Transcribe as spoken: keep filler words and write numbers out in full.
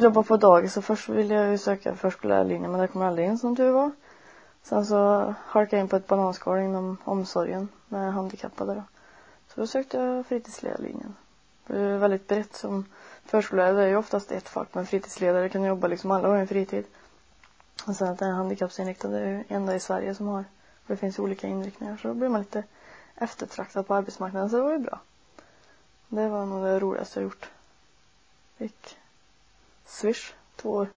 jobba på dagis, så först ville jag ju söka förskollärarlinjen, men det kom aldrig in som tur var. Sen så halkade jag in på ett bananskal inom omsorgen med handikappade då. Så då sökte jag fritidsledarlinjen. Det är väldigt brett som förskollärare, det är ju oftast ett fack, men fritidsledare kan jobba liksom alla har en fritid. Och sen att den handikappsinriktade är ju enda i Sverige som har, det finns olika inriktningar, så då blir man lite eftertraktad på arbetsmarknaden, så det var ju bra. Det var nog det roligaste jag gjort. Fick swish två år.